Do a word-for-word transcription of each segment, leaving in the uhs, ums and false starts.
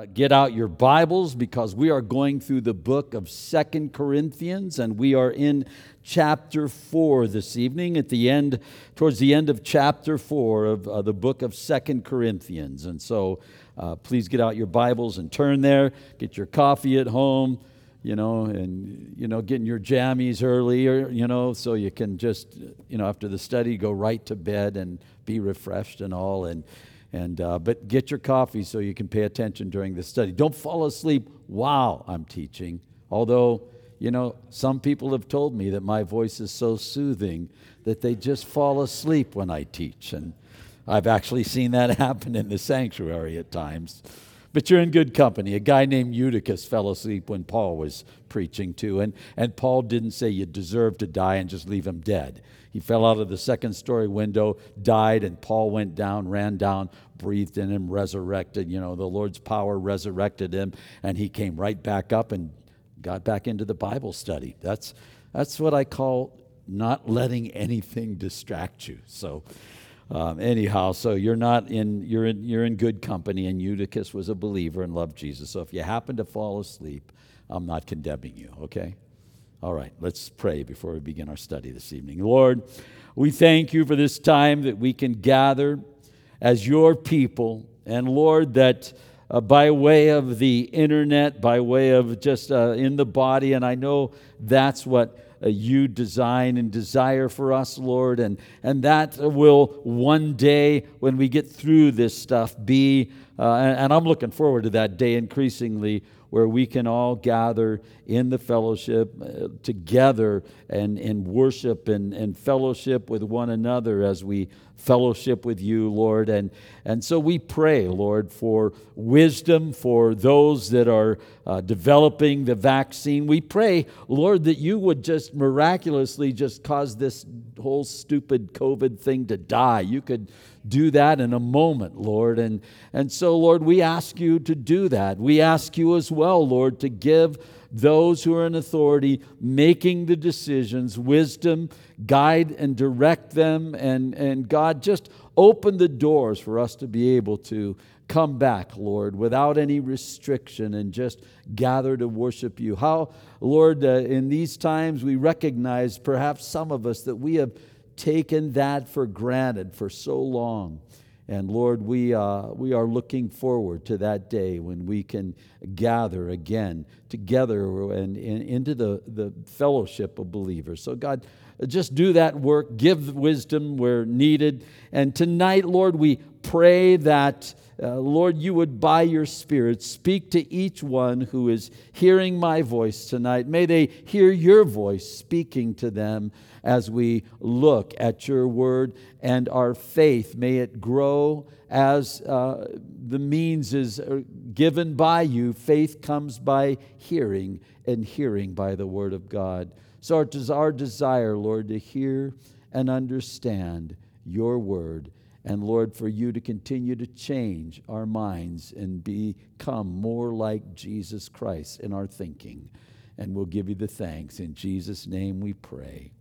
Uh, get out your Bibles because we are going through the book of Second Corinthians, and we are in chapter four this evening, at the end, towards the end of chapter four of uh, the book of Second Corinthians. And so uh, please get out your Bibles and turn there, get your coffee at home, you know, and, you know, getting your jammies earlier, you know, so you can just, you know, after the study, go right to bed and be refreshed and all, and And uh, but get your coffee so you can pay attention during the study. Don't fall asleep while I'm teaching. Although, you know, some people have told me that my voice is so soothing that they just fall asleep when I teach. And I've actually seen that happen in the sanctuary at times. But you're in good company. A guy named Eutychus fell asleep when Paul was preaching too. And, and Paul didn't say you deserve to die and just leave him dead. He fell out of the second story window, died, and Paul went down, ran down, breathed in him, resurrected. You know, the Lord's power resurrected him, and he came right back up and got back into the Bible study. That's that's what I call not letting anything distract you. So um, anyhow, so you're not in you're in you're in good company, and Eutychus was a believer and loved Jesus. So if you happen to fall asleep, I'm not condemning you, okay? All right, let's pray before we begin our study this evening. Lord, we thank you for this time that we can gather as your people. And Lord, that uh, by way of the internet, by way of just uh, in the body, and I know that's what uh, you design and desire for us, Lord, and, and that will one day, when we get through this stuff, be, uh, and, and I'm looking forward to that day increasingly, where we can all gather in the fellowship uh, together and, and worship and, and fellowship with one another as we fellowship with you, Lord. And, and so we pray, Lord, for wisdom for those that are uh, developing the vaccine. We pray, Lord, that you would just miraculously just cause this whole stupid COVID thing to die. You could do that in a moment, Lord. And, and so, Lord, we ask you to do that. We ask you as well, Lord, to give those who are in authority making the decisions wisdom, guide and direct them. And, and God, just open the doors for us to be able to come back, Lord, without any restriction and just gather to worship you. How, Lord, uh, in these times we recognize, perhaps some of us, that we have taken that for granted for so long. And Lord, we uh, we are looking forward to that day when we can gather again together and, and into the, the fellowship of believers. So God, just do that work. Give wisdom where needed. And tonight, Lord, we pray that, uh, Lord, you would by your Spirit speak to each one who is hearing my voice tonight. May they hear your voice speaking to them as we look at your word, and our faith, may it grow as uh, the means is given by you. Faith comes by hearing, and hearing by the word of God. So it is our desire, Lord, to hear and understand your word. And Lord, for you to continue to change our minds and become more like Jesus Christ in our thinking. And we'll give you the thanks. In Jesus' name we pray.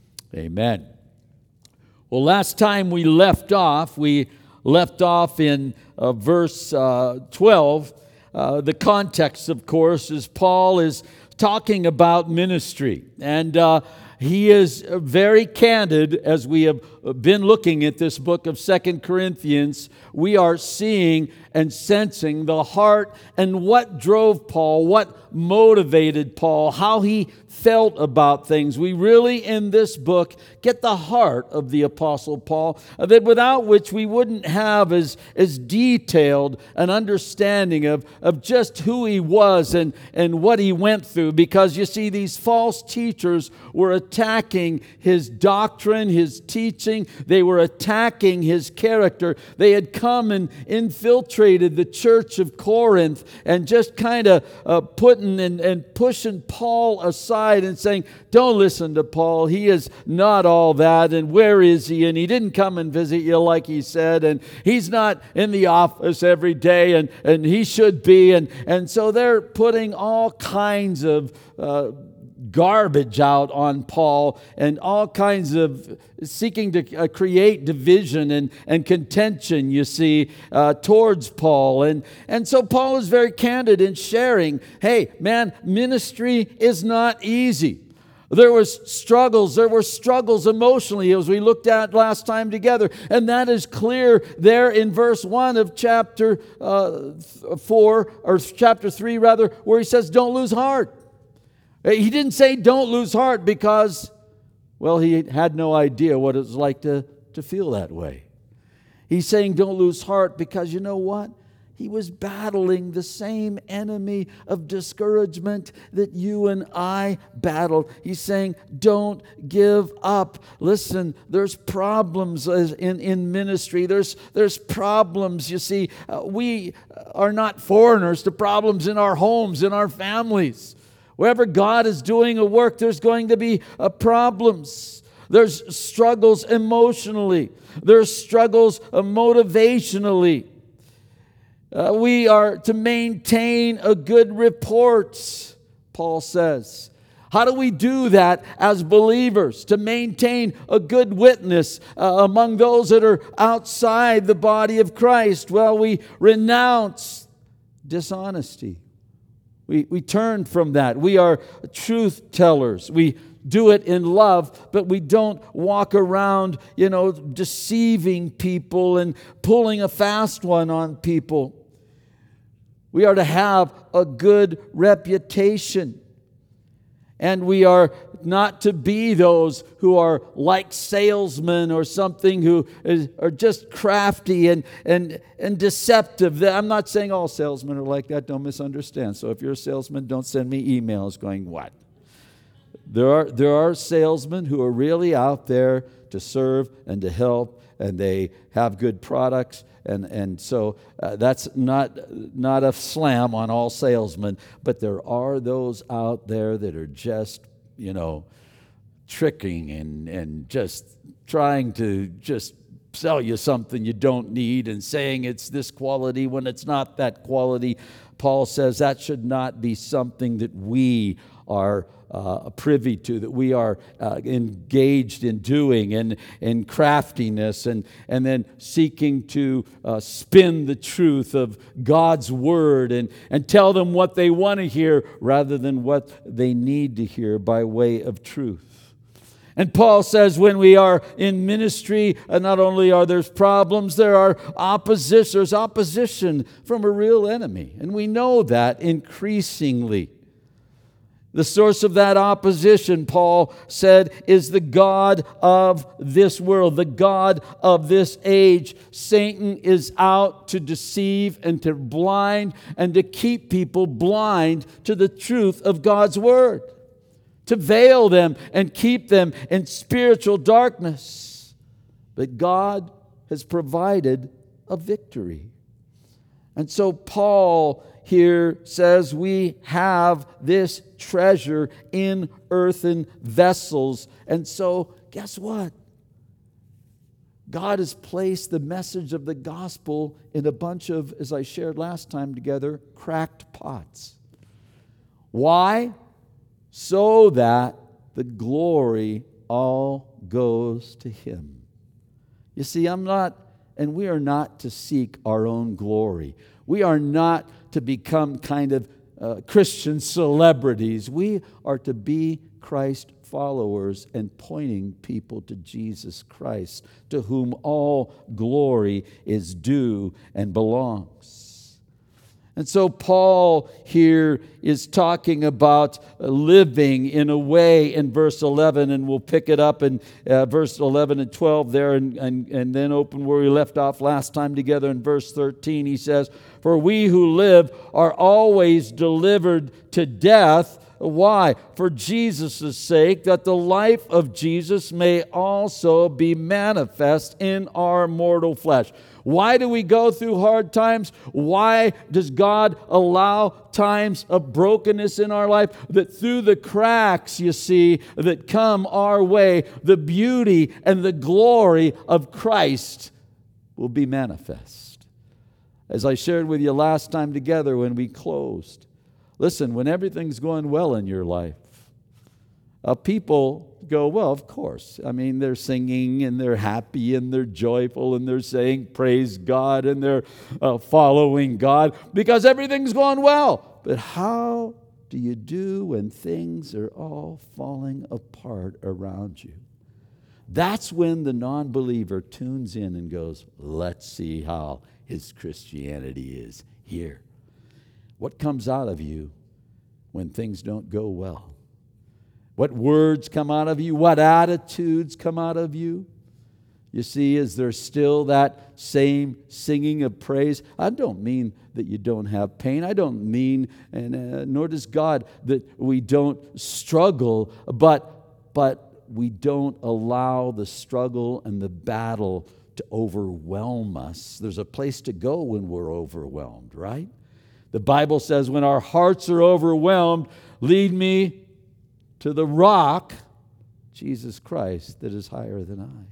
Amen. Well, last time we left off, we left off in uh, verse uh, twelve. Uh, the context, of course, is Paul is talking about ministry. And uh, he is very candid as we have been looking at this book of Second Corinthians. We are seeing and sensing the heart and what drove Paul, what motivated Paul, how he felt about things. We really, in this book, get the heart of the Apostle Paul, that without which we wouldn't have as, as detailed an understanding of, of just who he was and, and what he went through. Because you see, these false teachers were attacking his doctrine, his teaching. They were attacking his character. They had come and infiltrated the church of Corinth and just kind of uh, putting and, and pushing Paul aside and saying, don't listen to Paul. He is not all that. And where is he? And he didn't come and visit you like he said. And he's not in the office every day. And, and he should be. And, and so they're putting all kinds of uh, garbage out on Paul and all kinds of seeking to uh, create division and, and contention, you see, uh, towards Paul. And, and so Paul is very candid in sharing, hey, man, ministry is not easy. There was struggles. There were struggles emotionally as we looked at last time together. And that is clear there in verse one of chapter uh, four, or chapter three rather, where he says, don't lose heart. He didn't say don't lose heart because, well, he had no idea what it was like to, to feel that way. He's saying don't lose heart because you know what? He was battling the same enemy of discouragement that you and I battled. He's saying, don't give up. Listen, there's problems in, in ministry. There's, there's problems, you see. Uh, we are not foreigners to problems in our homes, in our families. Wherever God is doing a work, there's going to be uh, problems. There's struggles emotionally. There's struggles uh, motivationally. Uh, we are to maintain a good report, Paul says. How do we do that as believers? To maintain a good witness uh, among those that are outside the body of Christ? Well, we renounce dishonesty. We, we turn from that. We are truth tellers. We do it in love, but we don't walk around, you know, deceiving people and pulling a fast one on people. We are to have a good reputation. And we are not to be those who are like salesmen or something who is, are just crafty and, and, and deceptive. I'm not saying all salesmen are like that. Don't misunderstand. So if you're a salesman, don't send me emails going, what? There are, there are salesmen who are really out there to serve and to help, and they have good products. And and so uh, that's not not a slam on all salesmen, but there are those out there that are just, you know, tricking and, and just trying to just sell you something you don't need and saying it's this quality when it's not that quality. Paul says that should not be something that we are Uh, privy to, that we are uh, engaged in doing and in craftiness and, and then seeking to uh, spin the truth of God's Word and, and tell them what they want to hear rather than what they need to hear by way of truth. And Paul says when we are in ministry, uh, not only are there problems, there are opposition, there's opposition from a real enemy. And we know that increasingly. The source of that opposition, Paul said, is the God of this world, the God of this age. Satan is out to deceive and to blind and to keep people blind to the truth of God's Word, to veil them and keep them in spiritual darkness. But God has provided a victory. And so Paul here says we have this treasure in earthen vessels. And so, guess what? God has placed the message of the gospel in a bunch of, as I shared last time together, cracked pots. Why? So that the glory all goes to Him. You see, I'm not, and we are not to seek our own glory. We are not to become kind of uh, Christian celebrities. We are to be Christ followers and pointing people to Jesus Christ, to whom all glory is due and belongs. And so Paul here is talking about living in a way in verse eleven, and we'll pick it up in uh, verse eleven and twelve there, and, and, and then open where we left off last time together in verse thirteen. He says, "For we who live are always delivered to death." Why? For Jesus' sake, that the life of Jesus may also be manifest in our mortal flesh. Why do we go through hard times? Why does God allow times of brokenness in our life? That through the cracks, you see, that come our way, the beauty and the glory of Christ will be manifest. As I shared with you last time together when we closed, listen, when everything's going well in your life, uh, people go, well, of course. I mean, they're singing and they're happy and they're joyful and they're saying praise God and they're uh, following God because everything's going well. But how do you do when things are all falling apart around you? That's when the non-believer tunes in and goes, let's see how his Christianity is here. What comes out of you when things don't go well? What words come out of you? What attitudes come out of you? You see, is there still that same singing of praise? I don't mean that you don't have pain. I don't mean, and uh, nor does God, that we don't struggle, but, but we don't allow the struggle and the battle to overwhelm us. There's a place to go when we're overwhelmed, right? The Bible says, when our hearts are overwhelmed, lead me to the rock, Jesus Christ, that is higher than I.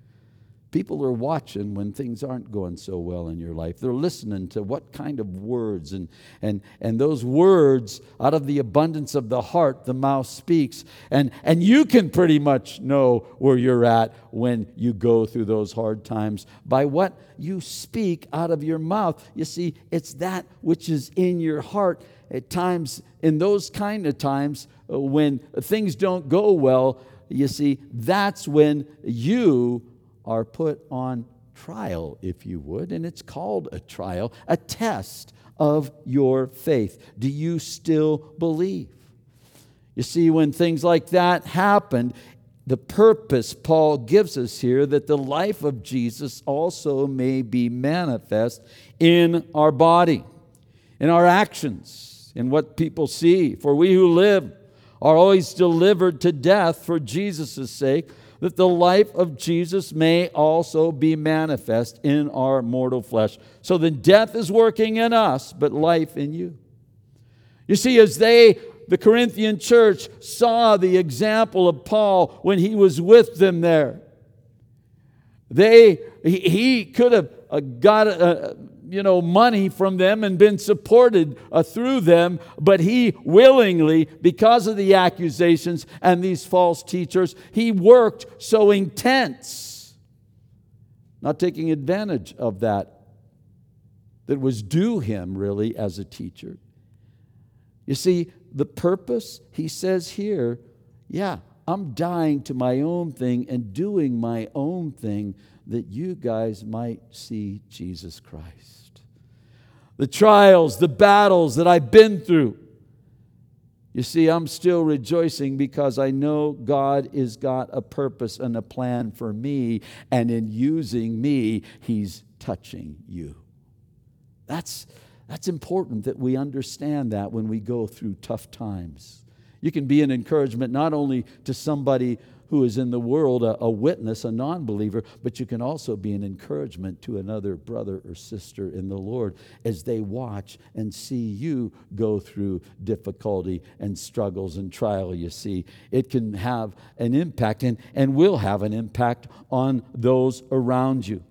People are watching when things aren't going so well in your life. They're listening to what kind of words. And, and, and those words, out of the abundance of the heart, the mouth speaks. And, and you can pretty much know where you're at when you go through those hard times by what you speak out of your mouth. You see, it's that which is in your heart. At times, in those kind of times, when things don't go well, you see, that's when you are put on trial, if you would. And it's called a trial, a test of your faith. Do you still believe? You see, when things like that happened, the purpose Paul gives us here, that the life of Jesus also may be manifest in our body, in our actions, in what people see. For we who live are always delivered to death for Jesus' sake, that the life of Jesus may also be manifest in our mortal flesh. So then death is working in us, but life in you. You see, as they, the Corinthian church, saw the example of Paul when he was with them there, they he, he could have uh, got uh, you know money from them and been supported uh, through them, but he willingly, because of the accusations and these false teachers, he worked so intense, not taking advantage of that that was due him really as a teacher. You see, the purpose, he says here, yeah, I'm dying to my own thing and doing my own thing that you guys might see Jesus Christ. The trials, the battles that I've been through, you see, I'm still rejoicing because I know God has got a purpose and a plan for me, and in using me, He's touching you. That's, that's important that we understand that when we go through tough times. You can be an encouragement not only to somebody who is in the world, a, a witness, a non-believer, but you can also be an encouragement to another brother or sister in the Lord as they watch and see you go through difficulty and struggles and trial, you see. It can have an impact and, and will have an impact on those around you.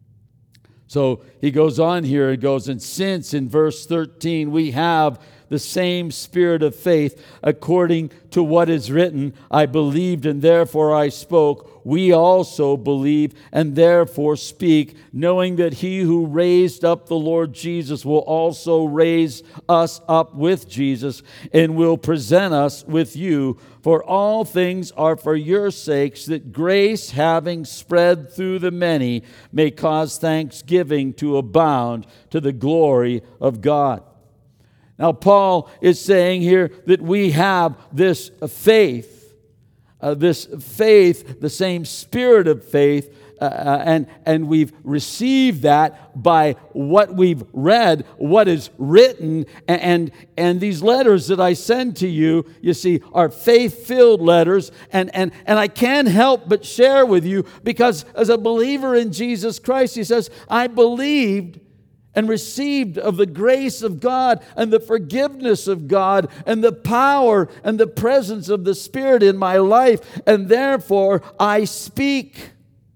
So he goes on here and goes, and since in verse thirteen we have the same spirit of faith, according to what is written, I believed and therefore I spoke. We also believe and therefore speak, knowing that he who raised up the Lord Jesus will also raise us up with Jesus and will present us with you. For all things are for your sakes, that grace, having spread through the many, may cause thanksgiving to abound to the glory of God. Now, Paul is saying here that we have this faith, uh, this faith, the same spirit of faith, uh, and, and we've received that by what we've read, what is written, and, and, and these letters that I send to you, you see, are faith-filled letters, and, and, and I can't help but share with you, because as a believer in Jesus Christ, he says, I believed and received of the grace of God and the forgiveness of God and the power and the presence of the Spirit in my life, and therefore I speak.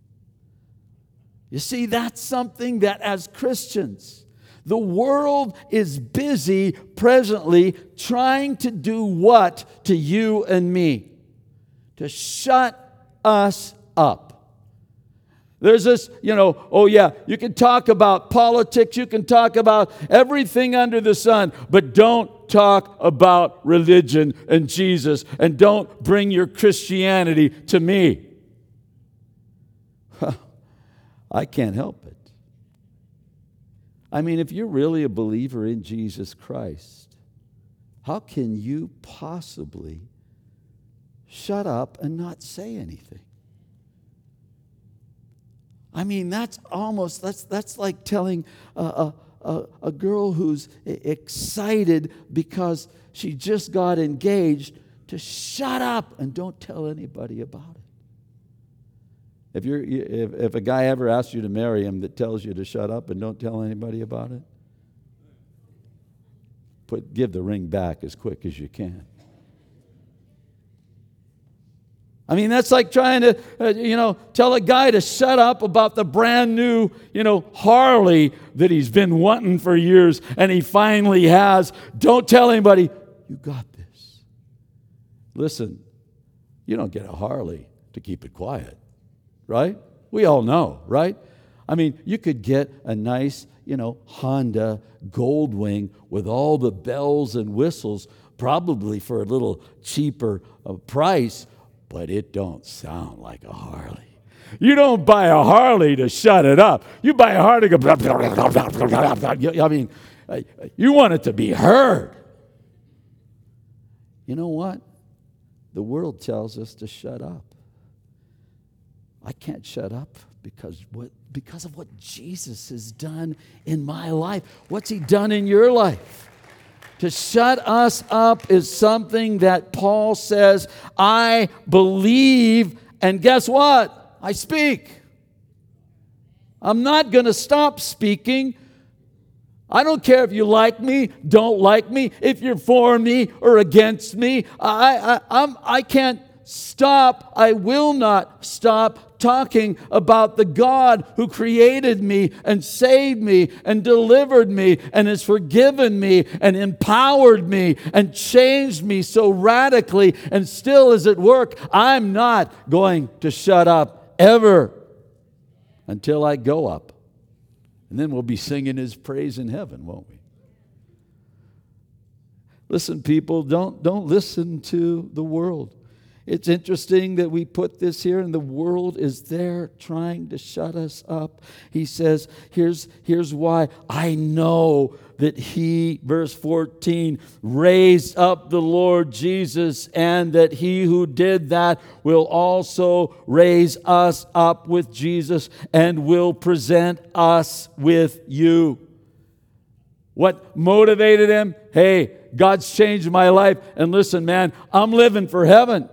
You see, that's something that as Christians, the world is busy presently trying to do what to you and me? to shut us up. There's this, you know, oh yeah, you can talk about politics, you can talk about everything under the sun, but don't talk about religion and Jesus, and don't bring your Christianity to me. I can't help it. I mean, if you're really a believer in Jesus Christ, how can you possibly shut up and not say anything? I mean, that's almost, that's that's like telling a, a, a girl who's excited because she just got engaged to shut up and don't tell anybody about it. If you're if, if a guy ever asks you to marry him that tells you to shut up and don't tell anybody about it, put give the ring back as quick as you can. I mean, that's like trying to, uh, you know, tell a guy to shut up about the brand new, you know, Harley that he's been wanting for years and he finally has. Don't tell anybody. You got this. Listen, you don't get a Harley to keep it quiet, right? We all know, right? I mean, you could get a nice, you know, Honda Goldwing with all the bells and whistles, probably for a little cheaper uh, price, but it don't sound like a Harley. You don't buy a Harley to shut it up. You buy a Harley to go, blah, blah, blah, blah, blah, blah, blah. I mean, you want it to be heard. You know what? The world tells us to shut up. I can't shut up because what? Because of what Jesus has done in my life. What's He done in your life? To shut us up is something that Paul says, I believe, and guess what? I speak. I'm not going to stop speaking. I don't care if you like me, don't like me, if you're for me or against me. I, I, I'm, I can't stop. I will not stop talking about the God who created me and saved me and delivered me and has forgiven me and empowered me and changed me so radically and still is at work. I'm not going to shut up ever until I go up. And then we'll be singing His praise in heaven, won't we? Listen, people, don't, don't listen to the world. It's interesting that we put this here and the world is there trying to shut us up. He says, here's, here's why. I know that He, verse fourteen, raised up the Lord Jesus, and that He who did that will also raise us up with Jesus and will present us with you. What motivated Him? Hey, God's changed my life. And listen, man, I'm living for heaven.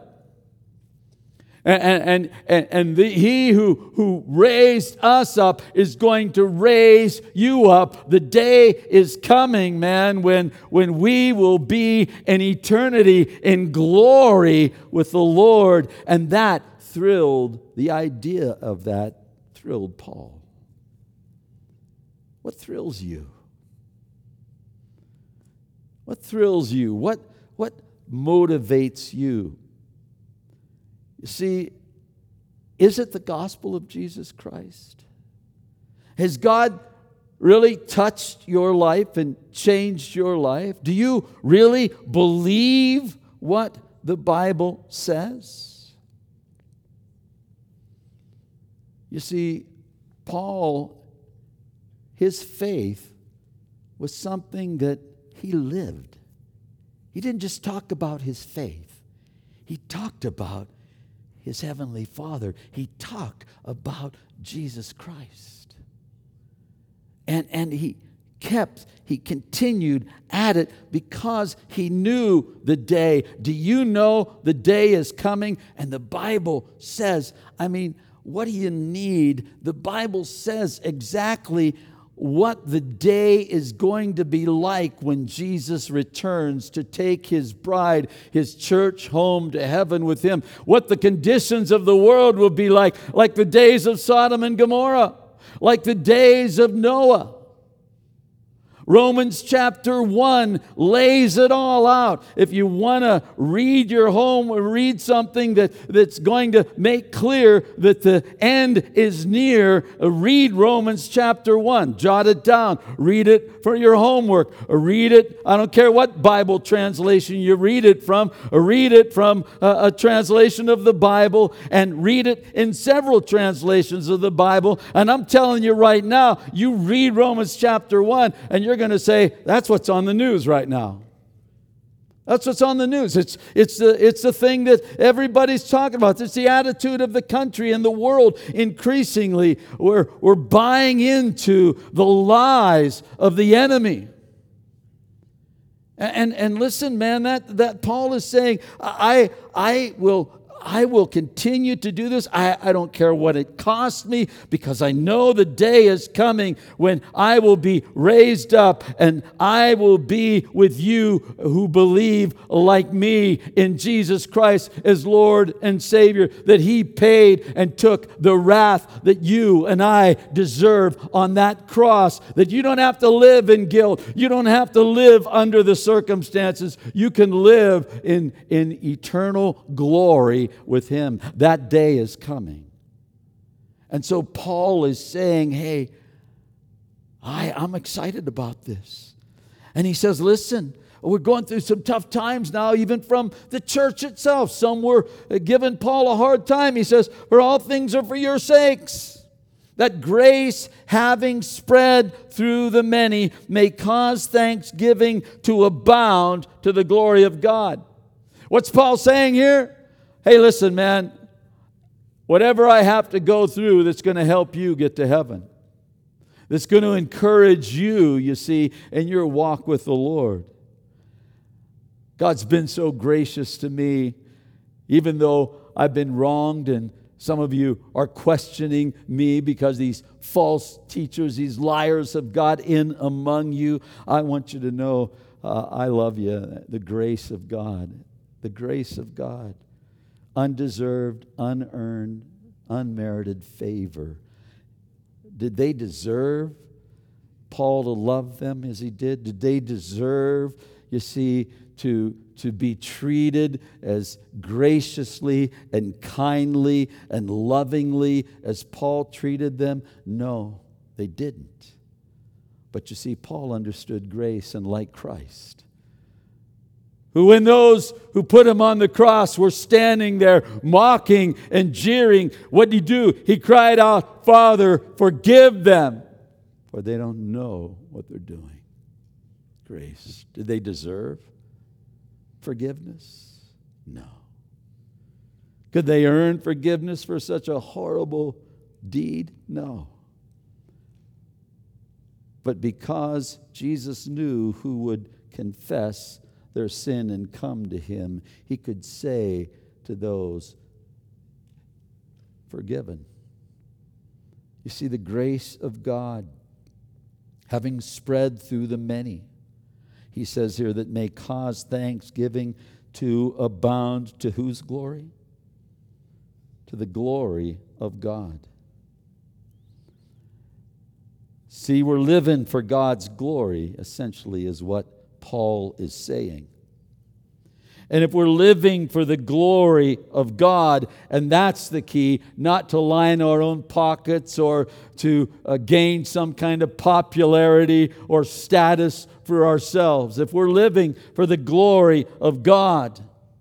And, and, and the, He who, who raised us up is going to raise you up. The day is coming, man, when, when we will be in eternity in glory with the Lord. And that thrilled, the idea of that thrilled Paul. What thrills you? What thrills you? What, what motivates you? You see, is it the gospel of Jesus Christ? Has God really touched your life and changed your life? Do you really believe what the Bible says? You see, Paul, his faith was something that he lived. He didn't just talk about his faith. He talked about His Heavenly Father. He talked about Jesus Christ. And, and he kept, he continued at it because he knew the day. Do you know the day is coming? And the Bible says, I mean, what do you need? The Bible says exactly what the day is going to be like when Jesus returns to take His bride, His church, home to heaven with Him. What the conditions of the world will be like, like the days of Sodom and Gomorrah, like the days of Noah. Romans chapter one lays it all out. If you want to read your home or read something that, that's going to make clear that the end is near, read Romans chapter one. Jot it down. Read it for your homework. Or read it, I don't care what Bible translation you read it from. Or read it from a, a translation of the Bible, and read it in several translations of the Bible. And I'm telling you right now, you read Romans chapter one, and you're going to say, that's what's on the news right now. That's what's on the news. It's, it's, the, it's the thing that everybody's talking about. It's the attitude of the country and the world increasingly. We're, we're buying into the lies of the enemy. And, and, and listen, man, that, that Paul is saying, I, I will... I will continue to do this. I, I don't care what it costs me, because I know the day is coming when I will be raised up and I will be with you who believe like me in Jesus Christ as Lord and Savior, that He paid and took the wrath that you and I deserve on that cross, that you don't have to live in guilt. You don't have to live under the circumstances. You can live in, in eternal glory with Him. That day is coming. And so Paul is saying, hey, I, I'm excited about this. And he says, listen, we're going through some tough times now, even from the church itself. Some were giving Paul a hard time. He says, for all things are for your sakes, that grace, having spread through the many, may cause thanksgiving to abound to the glory of God. What's Paul saying here? Hey, listen, man, whatever I have to go through that's going to help you get to heaven, that's going to encourage you, you see, in your walk with the Lord. God's been so gracious to me, even though I've been wronged, and some of you are questioning me because these false teachers, these liars have got in among you. I want you to know uh, I love you. The grace of God, the grace of God. Undeserved, unearned, unmerited favor. Did they deserve Paul to love them as he did? Did they deserve, you see, to, to be treated as graciously and kindly and lovingly as Paul treated them? No, they didn't. But you see, Paul understood grace, and like Christ, who when those who put him on the cross were standing there mocking and jeering, what did he do? He cried out, Father, forgive them, for they don't know what they're doing. Grace. Did they deserve forgiveness? No. Could they earn forgiveness for such a horrible deed? No. But because Jesus knew who would confess their sin and come to Him, He could say to those, forgiven. You see, the grace of God, having spread through the many, He says here, that may cause thanksgiving to abound to whose glory? To the glory of God. See, we're living for God's glory, essentially, is what Paul is saying. And if we're living for the glory of God, and that's the key, not to line our own pockets or to uh, gain some kind of popularity or status for ourselves. If we're living for the glory of God,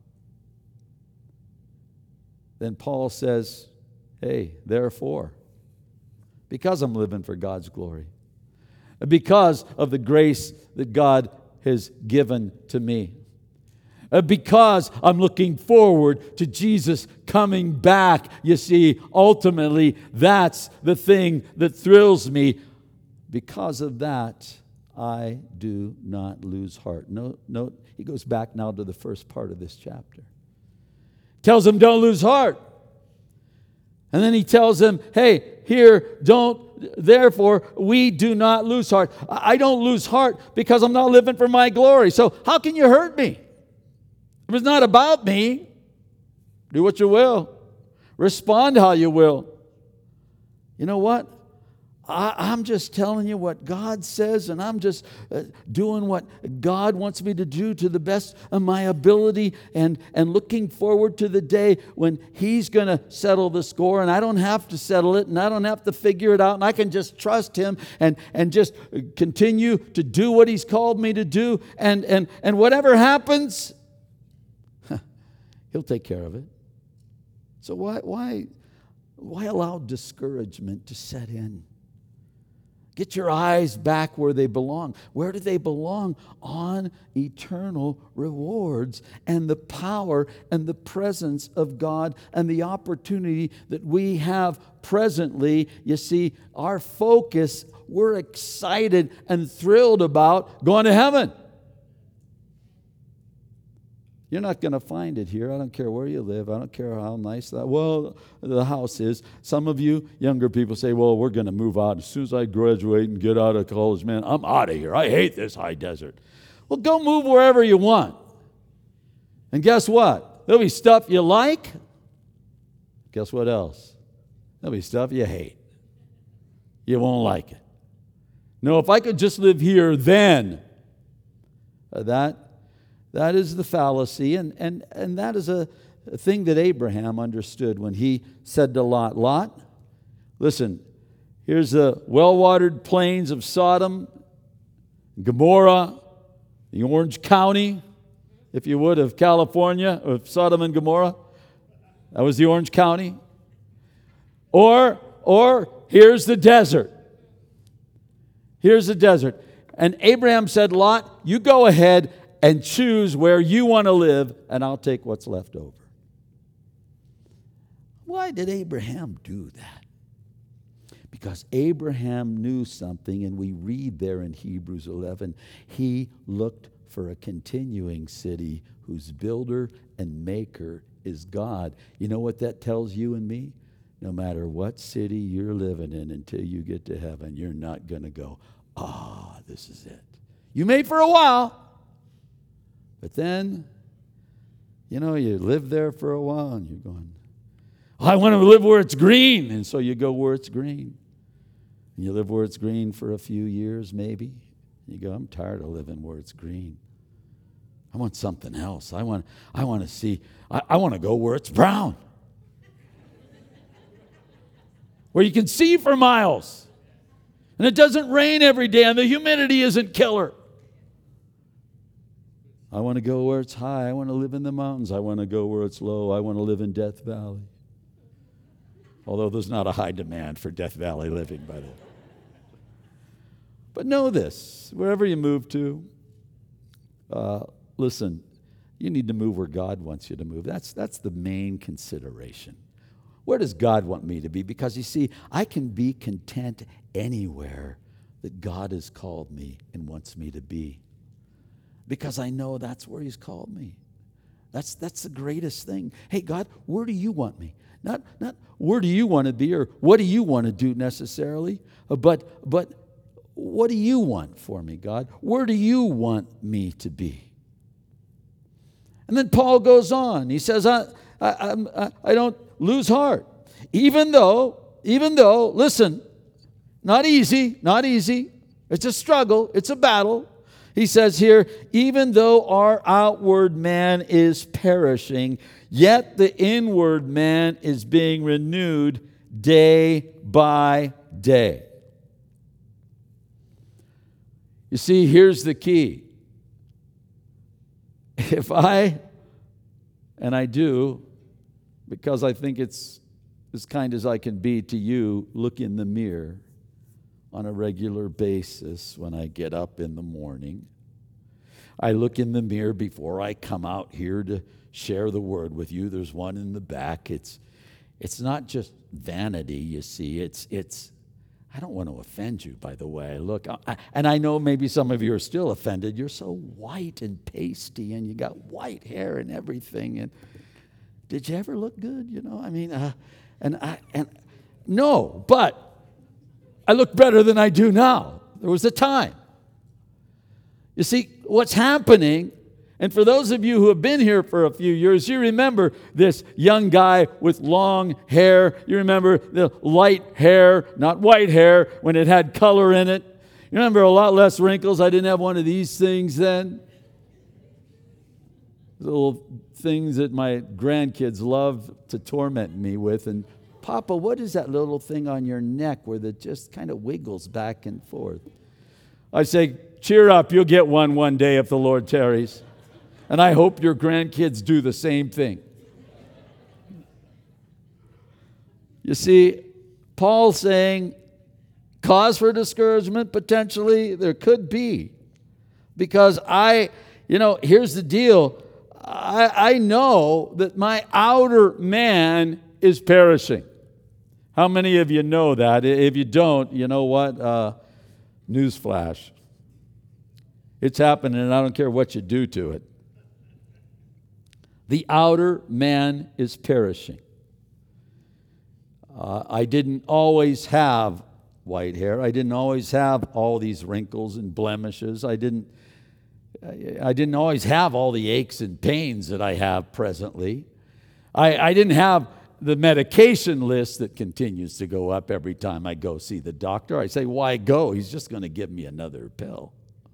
then Paul says, hey, therefore, because I'm living for God's glory, because of the grace that God has given to me, uh, because I'm looking forward to Jesus coming back. You see, ultimately, that's the thing that thrills me. Because of that, I do not lose heart. Note, note, he goes back now to the first part of this chapter. Tells them, don't lose heart. And then he tells them, hey, here, don't, therefore, we do not lose heart. I don't lose heart because I'm not living for my glory. So how can you hurt me? If it's not about me, do what you will. Respond how you will. You know what? I, I'm just telling you what God says, and I'm just uh, doing what God wants me to do to the best of my ability, and, and looking forward to the day when He's going to settle the score, and I don't have to settle it, and I don't have to figure it out, and I can just trust Him and, and just continue to do what He's called me to do, and, and, and whatever happens, He'll take care of it. So why, why, why allow discouragement to set in? Get your eyes back where they belong. Where do they belong? On eternal rewards and the power and the presence of God and the opportunity that we have presently. You see, our focus, we're excited and thrilled about going to heaven. You're not going to find it here. I don't care where you live. I don't care how nice that, well, the house is. Some of you younger people say, well, we're going to move out. As soon as I graduate and get out of college, man, I'm out of here. I hate this high desert. Well, go move wherever you want. And guess what? There'll be stuff you like. Guess what else? There'll be stuff you hate. You won't like it. No, if I could just live here, then uh, that That is the fallacy, and, and, and that is a, a thing that Abraham understood when he said to Lot, Lot, listen, here's the well-watered plains of Sodom, Gomorrah, the Orange County, if you would, of California, of Sodom and Gomorrah. That was the Orange County. Or, or here's the desert. Here's the desert. And Abraham said, Lot, you go ahead and choose where you want to live, and I'll take what's left over. Why did Abraham do that? Because Abraham knew something, and we read there in Hebrews eleven, he looked for a continuing city whose builder and maker is God. You know what that tells you and me? No matter what city you're living in, until you get to heaven, you're not going to go, ah, oh, this is it. You may for a while. But then, you know, you live there for a while and you're going, oh, I want to live where it's green. And so you go where it's green. And you live where it's green for a few years maybe. And you go, I'm tired of living where it's green. I want something else. I want, I want to see, I, I want to go where it's brown. Where you can see for miles. And it doesn't rain every day and the humidity isn't killer. I want to go where it's high. I want to live in the mountains. I want to go where it's low. I want to live in Death Valley. Although there's not a high demand for Death Valley living, by the way. But know this, wherever you move to, uh, listen, you need to move where God wants you to move. That's, that's the main consideration. Where does God want me to be? Because you see, I can be content anywhere that God has called me and wants me to be. Because I know that's where He's called me. That's that's the greatest thing. Hey, God, where do you want me? Not, not where do you want to be or what do you want to do necessarily, but, but what do you want for me, God? Where do you want me to be? And then Paul goes on. He says, I, I, I, I don't lose heart. Even though, even though, listen, not easy, not easy. It's a struggle. It's a battle. He says here, even though our outward man is perishing, yet the inward man is being renewed day by day. You see, here's the key. If I, and I do, because I think it's as kind as I can be to you, look in the mirror on a regular basis when I get up in the morning. I look in the mirror before I come out here to share the word with you. There's one in the back. It's it's not just vanity, you see. It's it's I don't want to offend you, by the way. Look, I, and I know maybe some of you are still offended. You're so white and pasty, and you got white hair and everything. And did you ever look good? You know, I mean, uh, and I and no, but I look better than I do now. There was a time. You see, what's happening, And for those of you who have been here for a few years, you remember this young guy with long hair. You remember the light hair, not white hair, when it had color in it. You remember a lot less wrinkles. I didn't have one of these things then. Little things that my grandkids love to torment me with. And Papa, what is that little thing on your neck where it just kind of wiggles back and forth? I say, cheer up, you'll get one one day if the Lord tarries. And I hope your grandkids do the same thing. You see, Paul's saying, cause for discouragement, potentially, there could be. Because I, you know, here's the deal. I, I know that my outer man is perishing. How many of you know that? If you don't, you know what? Uh, newsflash. It's happening, and I don't care what you do to it. The outer man is perishing. Uh, I didn't always have white hair. I didn't always have all these wrinkles and blemishes. I didn't, I didn't always have all the aches and pains that I have presently. I, I didn't have the medication list that continues to go up every time I go see the doctor. I say, why go? He's just going to give me another pill.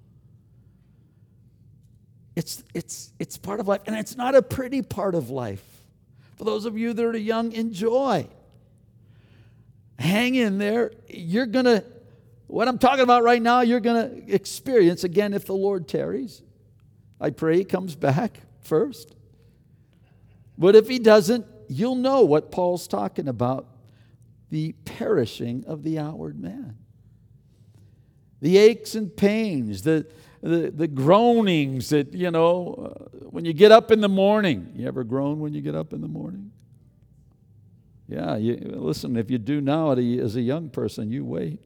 It's, it's, it's part of life, and it's not a pretty part of life. For those of you that are young, enjoy. Hang in there. You're going to, what I'm talking about right now, you're going to experience again if the Lord tarries. I pray He comes back first. But if He doesn't, you'll know what Paul's talking about, the perishing of the outward man. The aches and pains, the The, the groanings that, you know, uh, when you get up in the morning. You ever groan when you get up in the morning? Yeah, you, listen, if you do now as a young person, you wait.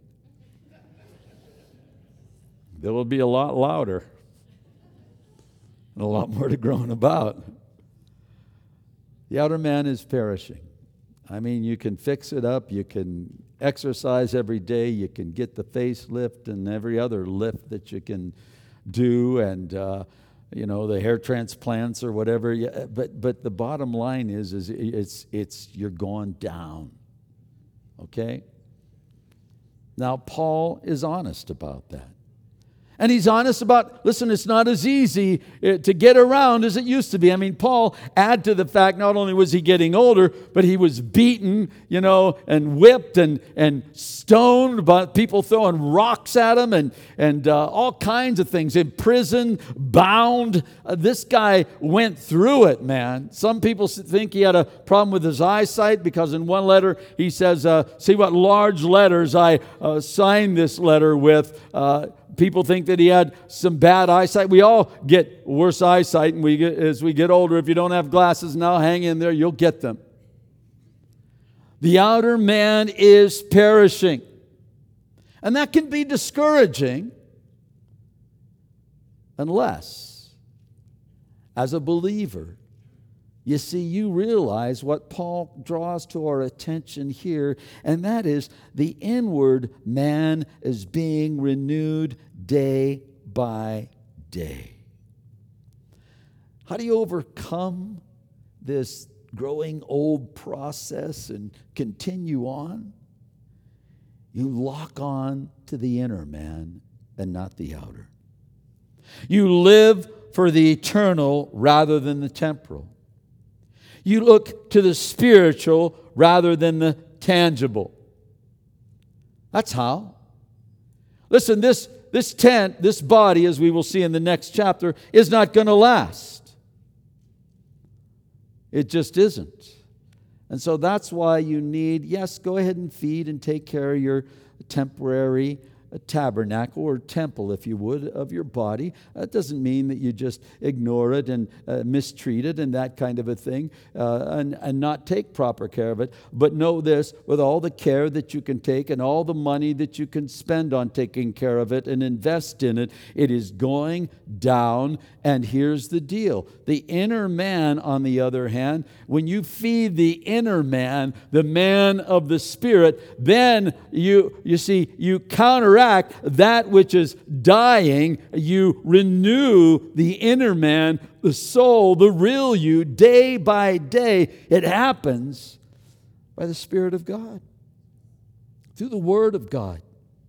There will be a lot louder and a lot more to groan about. The outer man is perishing. I mean, you can fix it up. You can exercise every day. You can get the facelift and every other lift that you can do, and uh, you know, the hair transplants or whatever. Yeah, but but the bottom line is is it's it's you're going down. Okay? Now Paul is honest about that. And he's honest about, listen, it's not as easy to get around as it used to be. I mean, Paul, add to the fact, not only was he getting older, but he was beaten, you know, and whipped and, and stoned by people throwing rocks at him and, and uh, all kinds of things. In prison, bound. Uh, this guy went through it, man. Some people think he had a problem with his eyesight because in one letter he says, uh, see what large letters I uh, signed this letter with. Uh, People think that he had some bad eyesight. We all get worse eyesight and we get, as we get older. If you don't have glasses now, hang in there, you'll get them. The outer man is perishing. And that can be discouraging unless, as a believer, you see, you realize what Paul draws to our attention here, and that is the inward man is being renewed day by day. How do you overcome this growing old process and continue on? You lock on to the inner man and not the outer. You live for the eternal rather than the temporal. You look to the spiritual rather than the tangible. That's how. Listen, this, this tent, this body, as we will see in the next chapter, is not going to last. It just isn't. And so that's why you need, yes, go ahead and feed and take care of your temporary a tabernacle or temple, if you would, of your body. That doesn't mean that you just ignore it and uh, mistreat it and that kind of a thing uh, and, and not take proper care of it. But know this, with all the care that you can take and all the money that you can spend on taking care of it and invest in it, it is going down. And here's the deal. The inner man, on the other hand, when you feed the inner man, the man of the Spirit, then you, you see, you counteract counteract that which is dying. You renew the inner man, the soul, the real you, day by day. It happens by the Spirit of God, through the Word of God.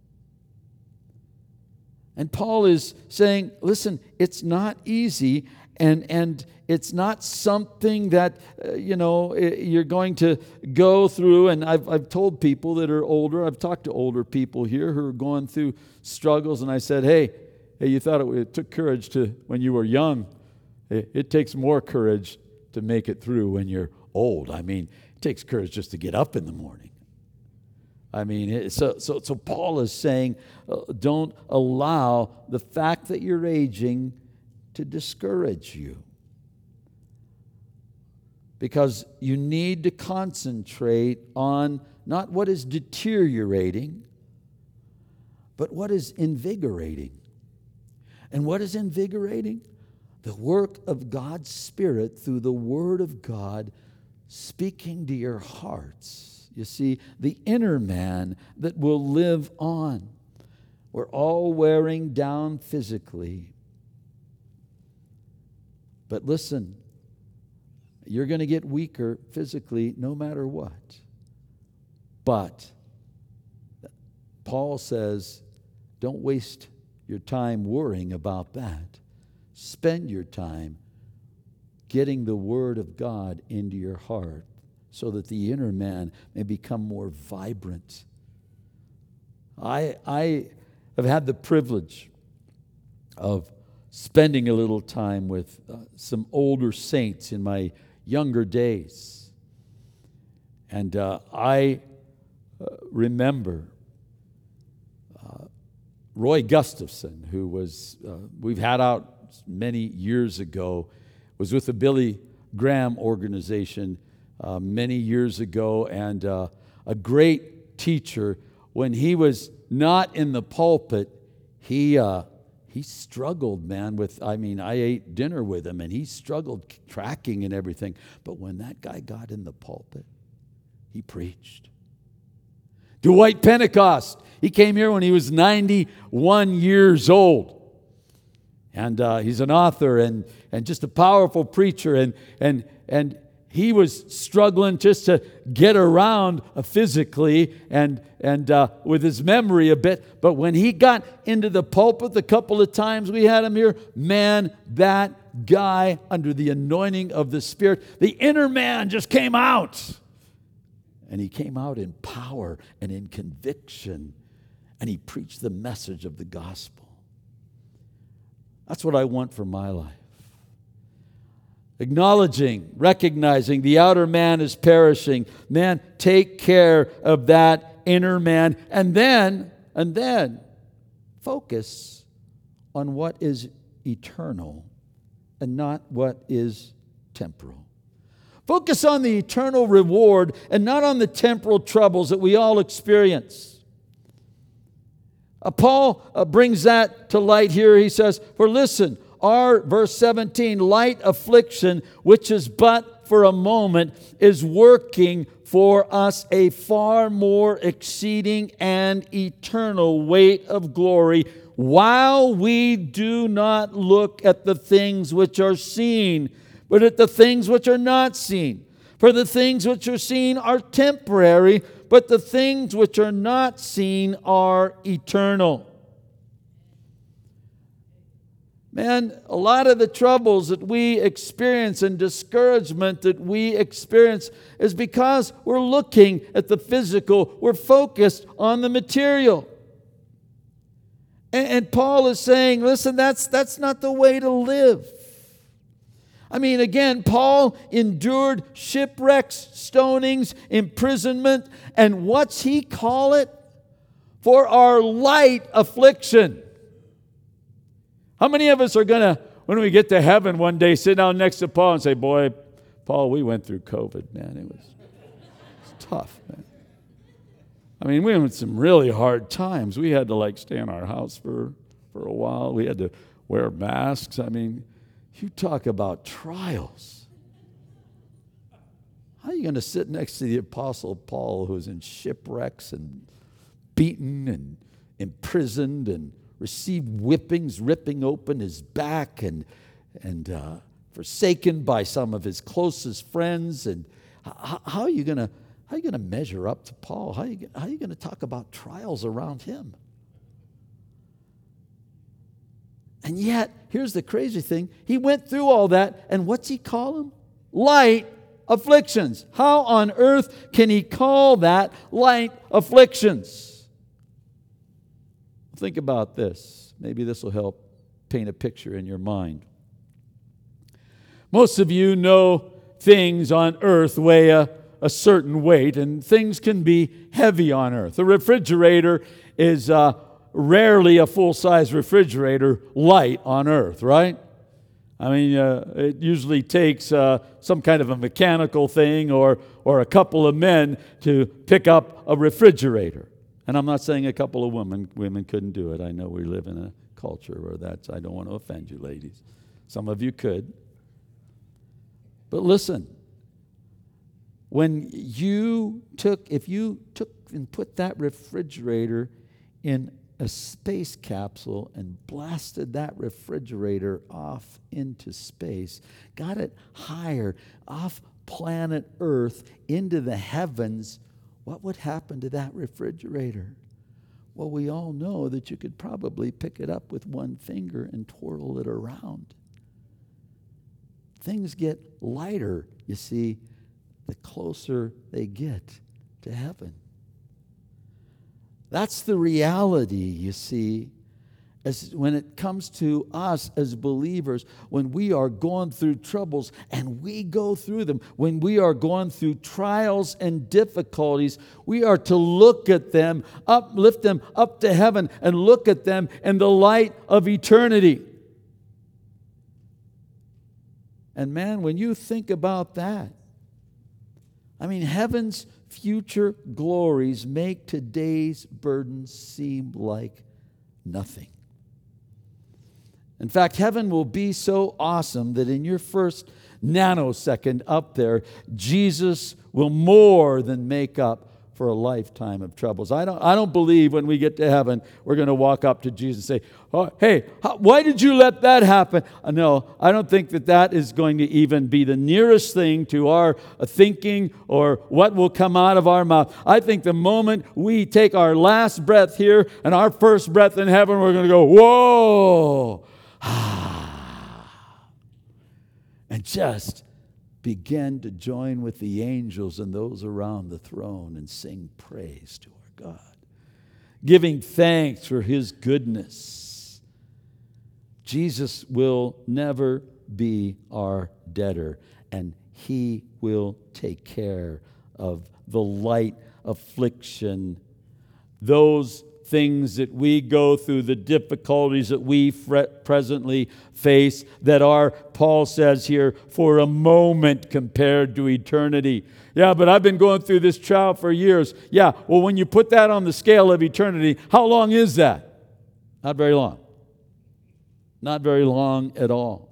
And Paul is saying, listen, it's not easy, and, and it's not something that, uh, you know, you're going to go through. And I've, I've told people that are older, I've talked to older people here who are going through struggles, and I said, hey, hey, you thought it, it took courage to when you were young. It, it takes more courage to make it through when you're old. I mean, it takes courage just to get up in the morning. I mean, so, so, so Paul is saying, uh, don't allow the fact that you're aging to discourage you. Because you need to concentrate on not what is deteriorating, but what is invigorating. And what is invigorating? The work of God's Spirit through the Word of God speaking to your hearts. You see, the inner man that will live on. We're all wearing down physically. But listen, you're going to get weaker physically no matter what. But Paul says, don't waste your time worrying about that. Spend your time getting the Word of God into your heart, so that the inner man may become more vibrant. I, I have had the privilege of spending a little time with uh, some older saints in my younger days. And uh, I uh, remember uh, Roy Gustafson, who was, uh, we've had out many years ago, was with the Billy Graham organization Uh, many years ago, and uh, a great teacher. When he was not in the pulpit, he uh, he struggled, man, with, I mean, I ate dinner with him, and he struggled tracking and everything. But when that guy got in the pulpit, he preached. Dwight Pentecost, he came here when he was ninety-one years old. And uh, he's an author and, and just a powerful preacher, and and and he was struggling just to get around physically and, and uh, with his memory a bit. But when he got into the pulpit the couple of times we had him here, man, that guy, under the anointing of the Spirit, the inner man just came out. And he came out in power and in conviction. And he preached the message of the gospel. That's what I want for my life. Acknowledging, recognizing the outer man is perishing. Man, take care of that inner man. And then, and then, focus on what is eternal and not what is temporal. Focus on the eternal reward and not on the temporal troubles that we all experience. Uh, Paul uh, brings that to light here. He says, for listen, our, verse seventeen, light affliction, which is but for a moment, is working for us a far more exceeding and eternal weight of glory, while we do not look at the things which are seen, but at the things which are not seen. For the things which are seen are temporary, but the things which are not seen are eternal. Man, a lot of the troubles that we experience and discouragement that we experience is because we're looking at the physical. We're focused on the material. And, and Paul is saying, listen, that's, that's not the way to live. I mean, again, Paul endured shipwrecks, stonings, imprisonment, and what's he call it? For our light affliction. How many of us are going to, when we get to heaven one day, sit down next to Paul and say, boy, Paul, we went through COVID, man. It was, it was tough, man. I mean, we had some really hard times. We had to, like, stay in our house for, for a while. We had to wear masks. I mean, you talk about trials. How are you going to sit next to the Apostle Paul, who's in shipwrecks and beaten and imprisoned and received whippings, ripping open his back, and, and uh, forsaken by some of his closest friends. And how, how are you going to how are you going to measure up to Paul? How are you, how are you going to talk about trials around him? And yet, here's the crazy thing. He went through all that, and what's he call them? Light afflictions. How on earth can he call that light afflictions? Think about this. Maybe this will help paint a picture in your mind. Most of you know things on earth weigh a, a certain weight, and things can be heavy on earth. A refrigerator is uh, rarely a full-size refrigerator light on earth, right? I mean, uh, it usually takes uh, some kind of a mechanical thing or, or a couple of men to pick up a refrigerator. And I'm not saying a couple of women women couldn't do it. I know we live in a culture where that's, I don't want to offend you ladies. Some of you could. But listen, when you took, if you took and put that refrigerator in a space capsule and blasted that refrigerator off into space, got it higher, off planet Earth, into the heavens, what would happen to that refrigerator? Well, we all know that you could probably pick it up with one finger and twirl it around. Things get lighter, you see, the closer they get to heaven. That's the reality, you see, as when it comes to us as believers, when we are going through troubles, and we go through them, when we are going through trials and difficulties, we are to look at them, uplift them up to heaven, and look at them in the light of eternity. And man, when you think about that, I mean, heaven's future glories make today's burdens seem like nothing. In fact, heaven will be so awesome that in your first nanosecond up there, Jesus will more than make up for a lifetime of troubles. I don't, I don't believe when we get to heaven, we're going to walk up to Jesus and say, oh, hey, how, why did you let that happen? Uh, no, I don't think that that is going to even be the nearest thing to our uh, thinking or what will come out of our mouth. I think the moment we take our last breath here and our first breath in heaven, we're going to go, whoa, and just begin to join with the angels and those around the throne and sing praise to our God, giving thanks for His goodness. Jesus will never be our debtor, and He will take care of the light affliction, those things that we go through, the difficulties that we presently face that are, Paul says here, for a moment compared to eternity. Yeah, but I've been going through this trial for years. Yeah, well, when you put that on the scale of eternity, how long is that? Not very long. Not very long at all.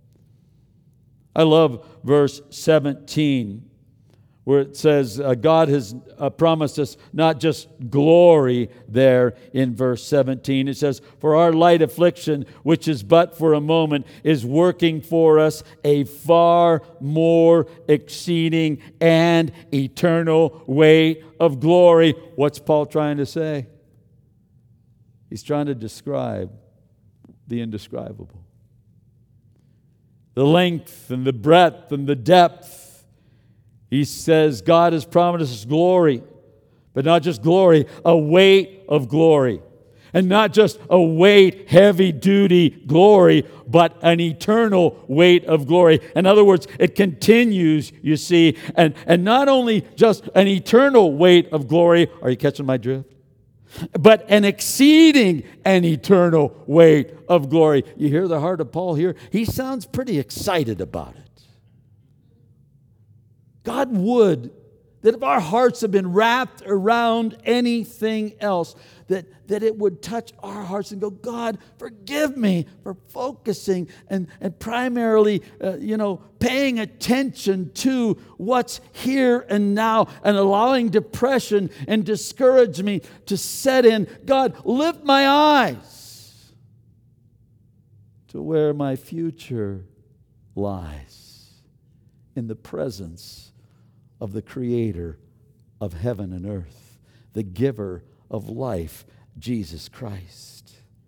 I love verse seventeen, where it says uh, God has uh, promised us not just glory there in verse seventeen. It says, for our light affliction, which is but for a moment, is working for us a far more exceeding and eternal weight of glory. What's Paul trying to say? He's trying to describe the indescribable. The length and the breadth and the depth. He says God has promised us glory, but not just glory, a weight of glory. And not just a weight, heavy-duty glory, but an eternal weight of glory. In other words, it continues, you see, and, and not only just an eternal weight of glory, are you catching my drift? But an exceeding an eternal weight of glory. You hear the heart of Paul here? He sounds pretty excited about it. God would that if our hearts have been wrapped around anything else, that, that it would touch our hearts and go, God, forgive me for focusing and, and primarily, uh, you know, paying attention to what's here and now and allowing depression and discouragement to set in. God, lift my eyes to where my future lies, in the presence of the Creator of heaven and earth, the giver of life, Jesus Christ.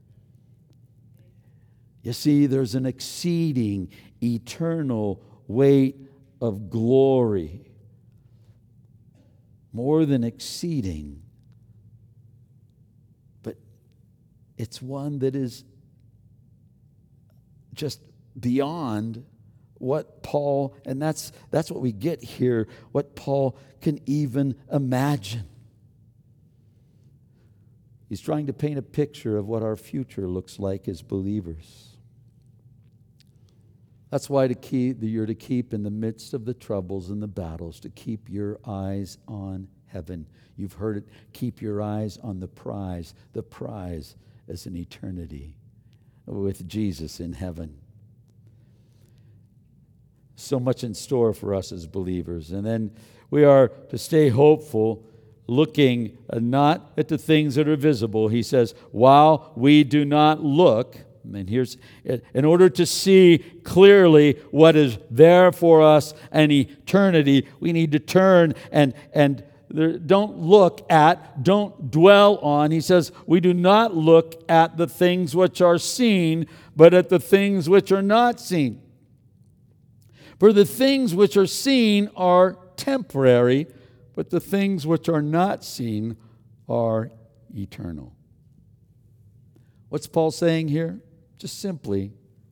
You see, there's an exceeding eternal weight of glory, more than exceeding, but it's one that is just beyond what Paul, and that's that's what we get here, what Paul can even imagine. He's trying to paint a picture of what our future looks like as believers. That's why to keep, you're to keep in the midst of the troubles and the battles, to keep your eyes on heaven. You've heard it, keep your eyes on the prize. The prize is an eternity with Jesus in heaven. So much in store for us as believers. And then we are to stay hopeful, looking not at the things that are visible. He says, while we do not look, and here's, in order to see clearly what is there for us in eternity, we need to turn and, and don't look at, don't dwell on. He says, we do not look at the things which are seen, but at the things which are not seen. For the things which are seen are temporary, but the things which are not seen are eternal. What's Paul saying here? Just simply,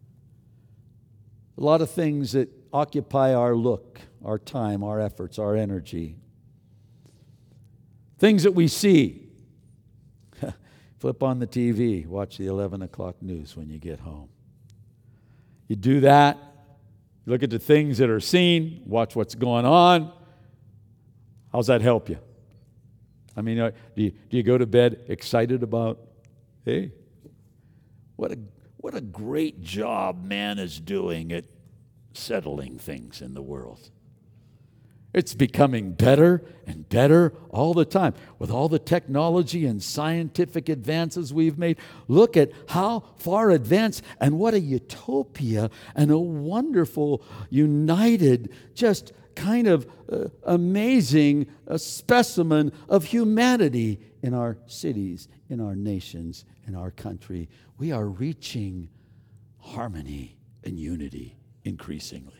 a lot of things that occupy our look, our time, our efforts, our energy. Things that we see. Flip on the T V, watch the eleven o'clock news when you get home. You do that, you look at the things that are seen, watch what's going on. How's that help you? I mean, do you, do you go to bed excited about, hey, what a what a great job man is doing at settling things in the world. It's becoming better and better all the time. With all the technology and scientific advances we've made, look at how far advanced and what a utopia and a wonderful, united, just kind of uh, amazing uh, specimen of humanity in our cities, in our nations, in our country. We are reaching harmony and unity increasingly.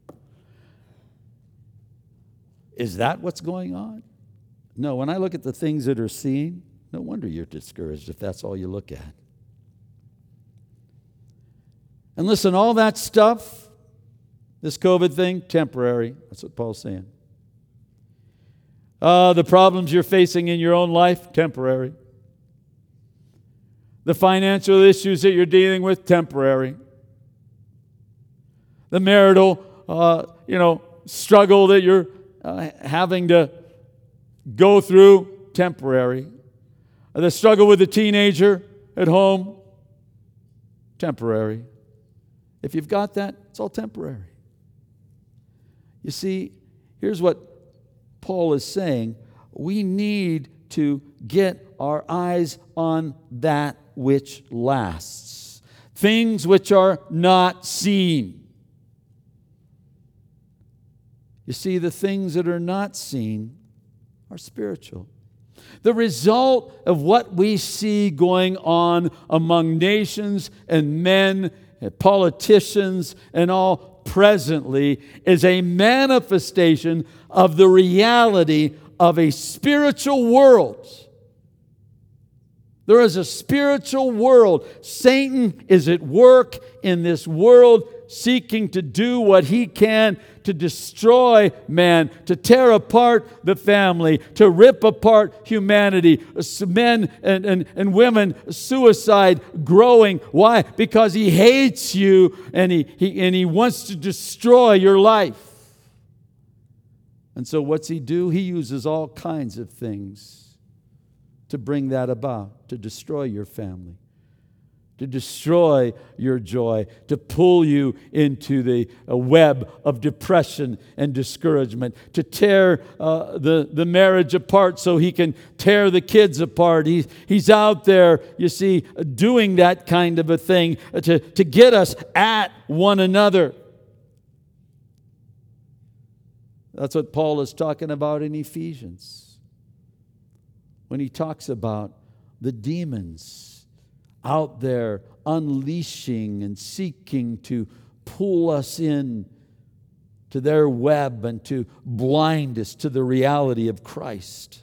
Is that what's going on? No, when I look at the things that are seen, no wonder you're discouraged if that's all you look at. And listen, all that stuff, this COVID thing, temporary. That's what Paul's saying. Uh, the problems you're facing in your own life, temporary. The financial issues that you're dealing with, temporary. The marital, uh, you know, struggle that you're uh, having to go through, temporary. The struggle with the teenager at home, temporary. If you've got that, it's all temporary. You see, here's what Paul is saying. We need to get our eyes on that which lasts. Things which are not seen. You see, the things that are not seen are spiritual. The result of what we see going on among nations and men and politicians and all presently is a manifestation of the reality of a spiritual world. There is a spiritual world. Satan is at work in this world, seeking to do what he can to destroy man, to tear apart the family, to rip apart humanity. Men and, and, and women, suicide growing. Why? Because he hates you and he, he, and he wants to destroy your life. And so what's he do? He uses all kinds of things to bring that about, to destroy your family, to destroy your joy, to pull you into the a web of depression and discouragement, to tear uh, the, the marriage apart so he can tear the kids apart. He, he's out there, you see, doing that kind of a thing to, to get us at one another. That's what Paul is talking about in Ephesians, when he talks about the demons out there unleashing and seeking to pull us in to their web and to blind us to the reality of Christ.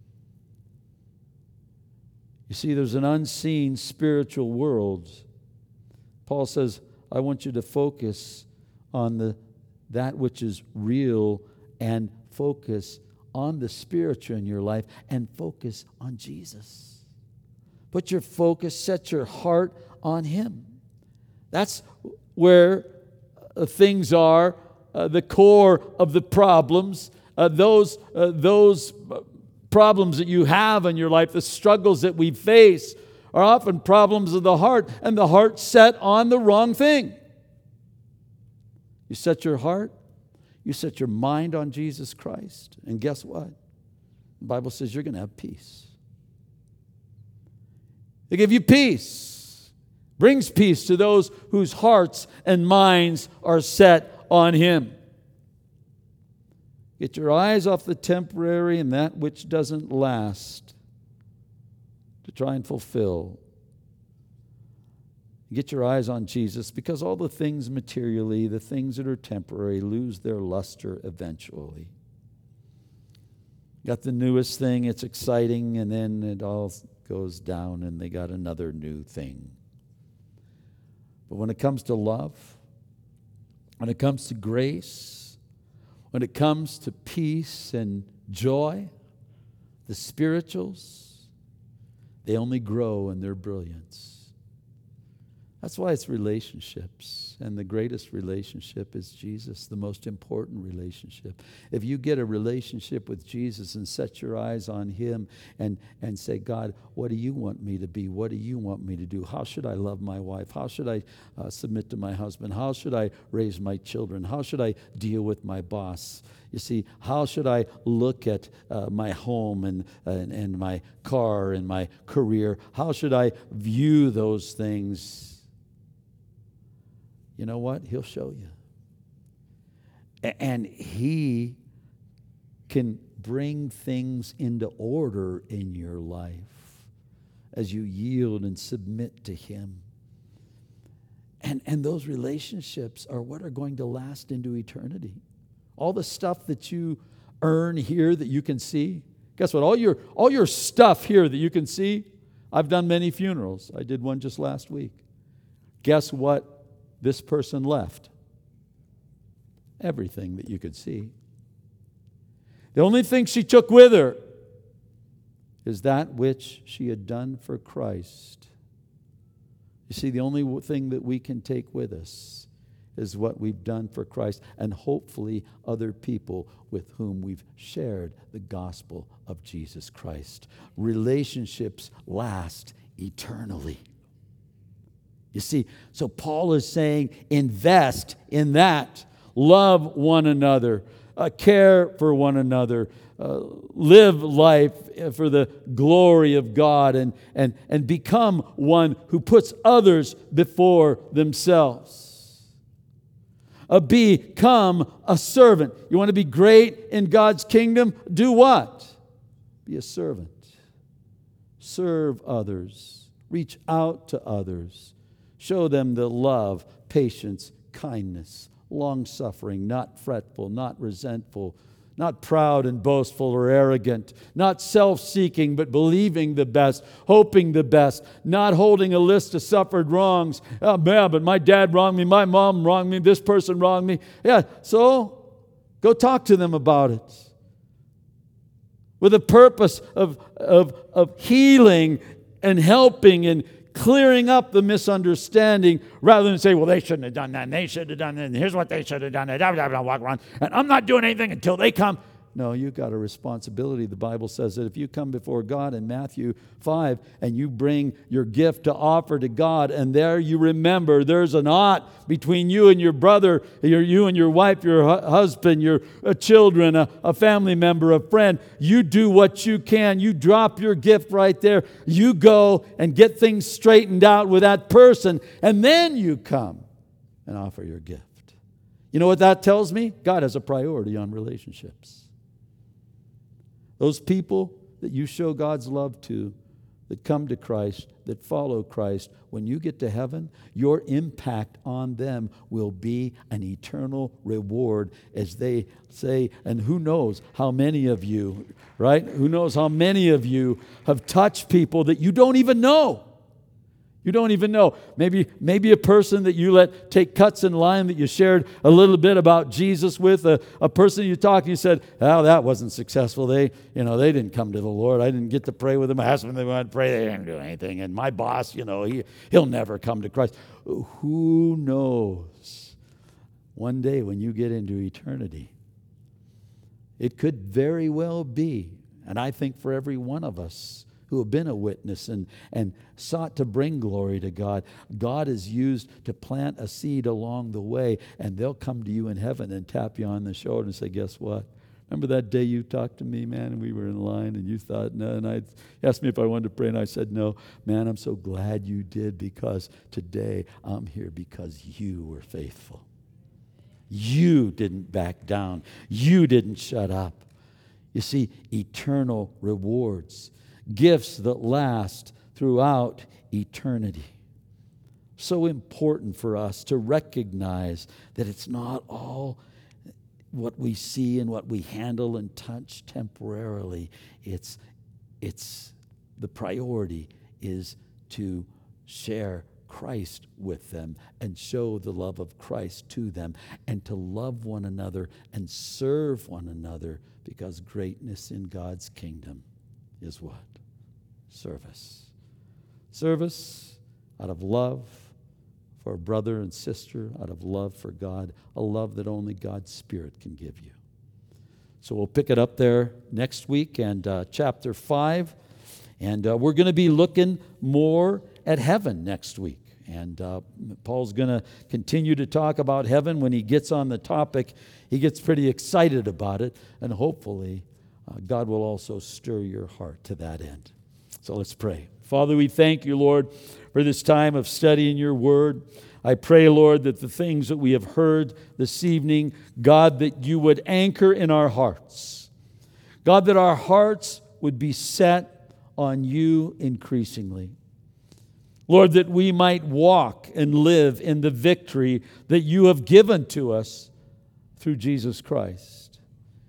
You see, there's an unseen spiritual world. Paul says, I want you to focus on the that which is real and focus on the spiritual in your life and focus on Jesus. Put your focus, set your heart on Him. That's where uh, things are, uh, the core of the problems. Uh, those, uh, those problems that you have in your life, the struggles that we face, are often problems of the heart, and the heart set on the wrong thing. You set your heart, you set your mind on Jesus Christ, and guess what? The Bible says you're going to have peace. They give you peace. Brings peace to those whose hearts and minds are set on Him. Get your eyes off the temporary and that which doesn't last to try and fulfill. Get your eyes on Jesus, because all the things materially, the things that are temporary, lose their luster eventually. Got the newest thing, it's exciting, and then it all goes down and they got another new thing. But when it comes to love, when it comes to grace, when it comes to peace and joy, the spirituals, they only grow in their brilliance. That's why it's relationships. And the greatest relationship is Jesus, the most important relationship. If you get a relationship with Jesus and set your eyes on Him and, and say, God, what do you want me to be? What do you want me to do? How should I love my wife? How should I uh, submit to my husband? How should I raise my children? How should I deal with my boss? You see, how should I look at uh, my home and, and, and my car and my career? How should I view those things? You know what? He'll show you. And He can bring things into order in your life as you yield and submit to Him. And, and those relationships are what are going to last into eternity. All the stuff that you earn here that you can see. Guess what? All your, all your stuff here that you can see, I've done many funerals. I did one just last week. Guess what? This person left everything that you could see. The only thing she took with her is that which she had done for Christ. You see, the only thing that we can take with us is what we've done for Christ, and hopefully other people with whom we've shared the gospel of Jesus Christ. Relationships last eternally. You see, so Paul is saying, invest in that. Love one another. Uh, care for one another. Uh, live life for the glory of God, and, and, and become one who puts others before themselves. Uh, become a servant. You want to be great in God's kingdom? Do what? Be a servant. Serve others. Reach out to others. Show them the love, patience, kindness, long-suffering, not fretful, not resentful, not proud and boastful or arrogant, not self-seeking, but believing the best, hoping the best, not holding a list of suffered wrongs. Oh, man, but my dad wronged me, my mom wronged me, this person wronged me. Yeah, so go talk to them about it. With a purpose of, of, of healing and helping and clearing up the misunderstanding, rather than say, well, they shouldn't have done that, and they should have done that, and here's what they should have done, and blah, blah, blah, walk around, and I'm not doing anything until they come. No, you've got a responsibility. The Bible says that if you come before God in Matthew five and you bring your gift to offer to God, and there you remember there's an ought between you and your brother, your, you and your wife, your hu- husband, your uh, children, a, a family member, a friend, you do what you can. You drop your gift right there. You go and get things straightened out with that person, and then you come and offer your gift. You know what that tells me? God has a priority on relationships. Those people that you show God's love to, that come to Christ, that follow Christ, when you get to heaven, your impact on them will be an eternal reward, as they say. And who knows how many of you, right? Who knows how many of you have touched people that you don't even know. You don't even know. Maybe, maybe a person that you let take cuts in line that you shared a little bit about Jesus with, a, a person you talked and you said, oh, that wasn't successful. They, you know, they didn't come to the Lord. I didn't get to pray with them. I asked them if they wanted to pray. They didn't do anything. And my boss, you know, he, he'll never come to Christ. Who knows? One day when you get into eternity, it could very well be, and I think for every one of us, who have been a witness and, and sought to bring glory to God, God is used to plant a seed along the way, and they'll come to you in heaven and tap you on the shoulder and say, guess what? Remember that day you talked to me, man, and we were in line, and you thought, no, and I asked me if I wanted to pray, and I said, no. Man, I'm so glad you did, because today I'm here because you were faithful. You didn't back down. You didn't shut up. You see, eternal rewards. Gifts that last throughout eternity. So important for us to recognize that it's not all what we see and what we handle and touch temporarily. It's, it's the priority is to share Christ with them and show the love of Christ to them, and to love one another and serve one another, because greatness in God's kingdom is what? Service. Service out of love for a brother and sister, out of love for God, a love that only God's Spirit can give you. So we'll pick it up there next week, and uh, chapter five, and uh, we're going to be looking more at heaven next week. And uh, Paul's going to continue to talk about heaven. When he gets on the topic, he gets pretty excited about it, and hopefully uh, God will also stir your heart to that end. So let's pray. Father, we thank you, Lord, for this time of studying your word. I pray, Lord, that the things that we have heard this evening, God, that you would anchor in our hearts. God, that our hearts would be set on you increasingly. Lord, that we might walk and live in the victory that you have given to us through Jesus Christ.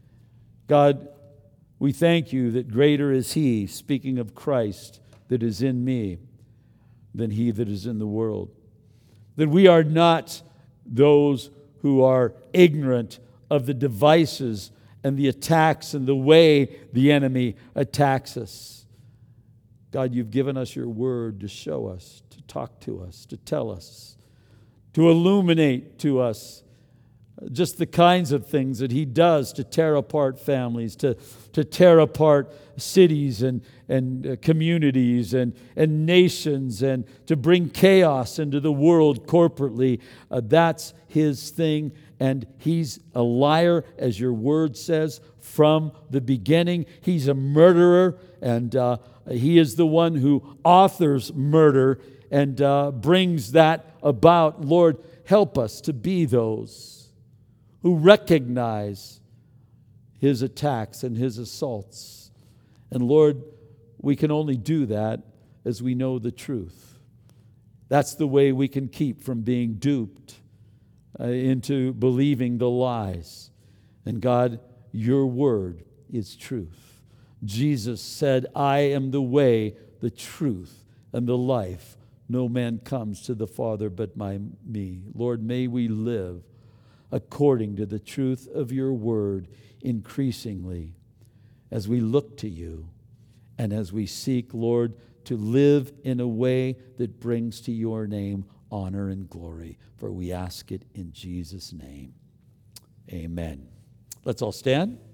God, we thank you that greater is he, speaking of Christ, that is in me than he that is in the world. That we are not those who are ignorant of the devices and the attacks and the way the enemy attacks us. God, you've given us your word to show us, to talk to us, to tell us, to illuminate to us just the kinds of things that he does to tear apart families, to, to tear apart cities and, and uh, communities and, and nations, and to bring chaos into the world corporately. Uh, that's his thing, and he's a liar, as your word says, from the beginning. He's a murderer, and uh, he is the one who authors murder and uh, brings that about. Lord, help us to be those who recognize his attacks and his assaults. And Lord, we can only do that as we know the truth. That's the way we can keep from being duped uh, into believing the lies. And God, your word is truth. Jesus said, I am the way, the truth, and the life. No man comes to the Father but by me. Lord, may we live according to the truth of your word increasingly as we look to you and as we seek, Lord, to live in a way that brings to your name honor and glory. For we ask it in Jesus' name. Amen. Let's all stand.